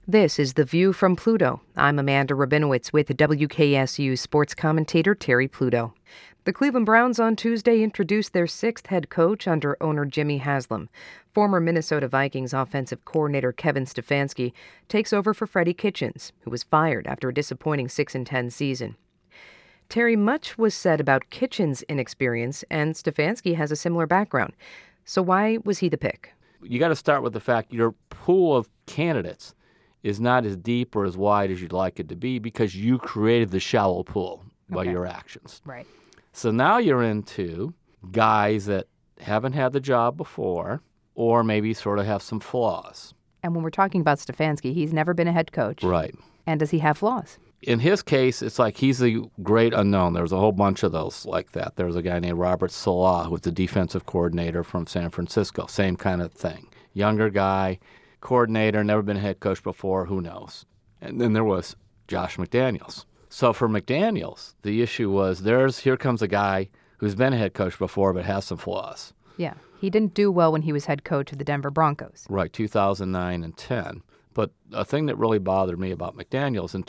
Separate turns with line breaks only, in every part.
This is The View from Pluto. I'm Amanda Rabinowitz with WKSU sports commentator Terry Pluto. The Cleveland Browns on Tuesday introduced their sixth head coach under owner Jimmy Haslam. Former Minnesota Vikings offensive coordinator Kevin Stefanski takes over for Freddie Kitchens, who was fired after a disappointing 6-10 season. Terry, much was said about Kitchens' inexperience, and Stefanski has a similar background. So why was he the pick?
You got to start with the fact your pool of candidates is not as deep or as wide as you'd like it to be because you created the shallow pool by your actions.
Right.
So now you're into guys that haven't had the job before or maybe sort of have some flaws.
And when we're talking about Stefanski, he's never been a head coach.
Right.
And does he have flaws?
In his case, it's like he's the great unknown. There's a whole bunch of those like that. There's a guy named Robert Saleh, who's the defensive coordinator from San Francisco. Same kind of thing. Younger guy, coordinator, never been a head coach before, who knows? And then there was Josh McDaniels. So for McDaniels, the issue was here comes a guy who's been a head coach before but has some flaws.
Yeah, he didn't do well when he was head coach of the Denver Broncos.
Right, 2009 and 10. But a thing that really bothered me about McDaniels, in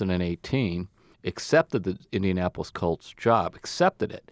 2018, accepted the Indianapolis Colts job, accepted it.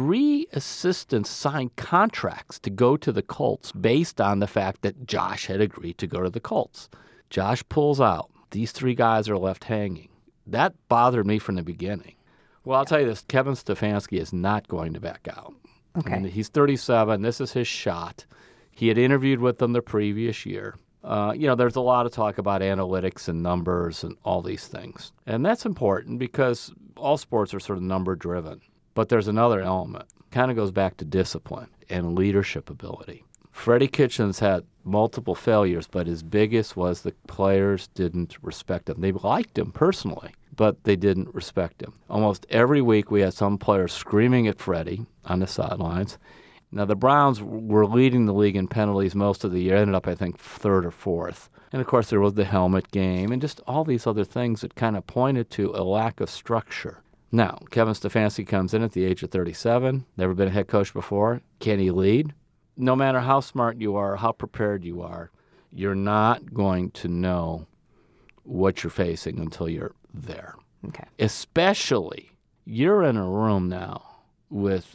3 assistants signed contracts to go to the Colts based on the fact that Josh had agreed to go to the Colts. Josh pulls out. These 3 guys are left hanging. That bothered me from the beginning. Well, I'll tell you this, Kevin Stefanski is not going to back out.
Okay.
I mean, he's 37. This is his shot. He had interviewed with them the previous year. There's a lot of talk about analytics and numbers and all these things. And that's important because all sports are sort of number-driven. But there's another element. Kind of goes back to discipline and leadership ability. Freddie Kitchens had multiple failures, but his biggest was the players didn't respect him. They liked him personally, but they didn't respect him. Almost every week we had some players screaming at Freddie on the sidelines. Now, the Browns were leading the league in penalties most of the year, ended up, I think, 3rd or 4th. And, of course, there was the helmet game and just all these other things that kind of pointed to a lack of structure. Now, Kevin Stefanski comes in at the age of 37, never been a head coach before. Can he lead? No matter how smart you are, how prepared you are, you're not going to know what you're facing until you're there.
Okay.
Especially, you're in a room now with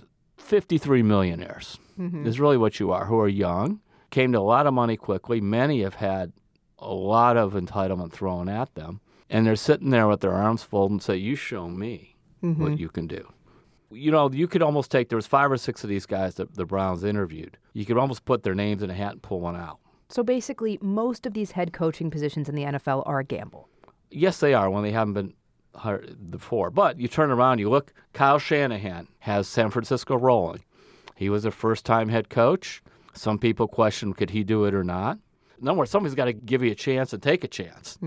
53 millionaires is really what you are, who are young, came to a lot of money quickly. Many have had a lot of entitlement thrown at them, and they're sitting there with their arms folded and say, you show me what you can do. You know, you could almost take, there was 5 or 6 of these guys that the Browns interviewed. You could almost put their names in a hat and pull one out.
So basically, most of these head coaching positions in the NFL are a gamble.
Yes, they are when they haven't been hired before. But you turn around, you look, Kyle Shanahan has San Francisco rolling. He was a first-time head coach. Some people question, could he do it or not? In other words, somebody's got to give you a chance and take a chance.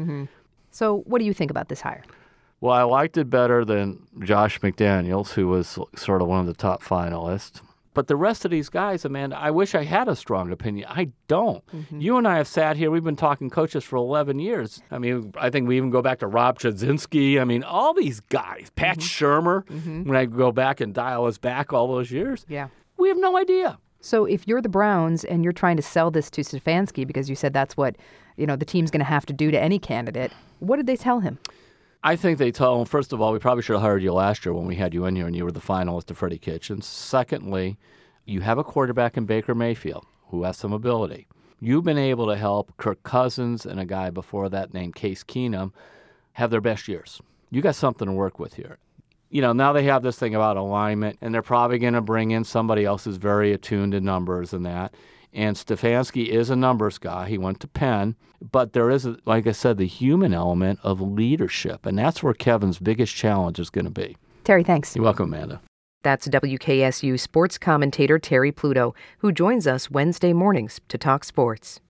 So what do you think about this hire?
Well, I liked it better than Josh McDaniels, who was sort of one of the top finalists. But the rest of these guys, Amanda, I wish I had a strong opinion. I don't. You and I have sat here. We've been talking coaches for 11 years. I mean, I think we even go back to Rob Chudzinski. I mean, all these guys, Pat Shurmur, when I go back and dial us back all those years, we have no idea.
So if you're the Browns and you're trying to sell this to Stefanski because you said that's what, the team's going to have to do to any candidate, what did they tell him?
I think they tell him, first of all, we probably should have hired you last year when we had you in here and you were the finalist to Freddie Kitchens. Secondly, you have a quarterback in Baker Mayfield who has some ability. You've been able to help Kirk Cousins and a guy before that named Case Keenum have their best years. You got something to work with here. Now they have this thing about alignment, and they're probably going to bring in somebody else who's very attuned to numbers and that. And Stefanski is a numbers guy. He went to Penn. But there is, like I said, the human element of leadership. And that's where Kevin's biggest challenge is going to be.
Terry, thanks.
You're welcome, Amanda.
That's WKSU sports commentator Terry Pluto, who joins us Wednesday mornings to talk sports.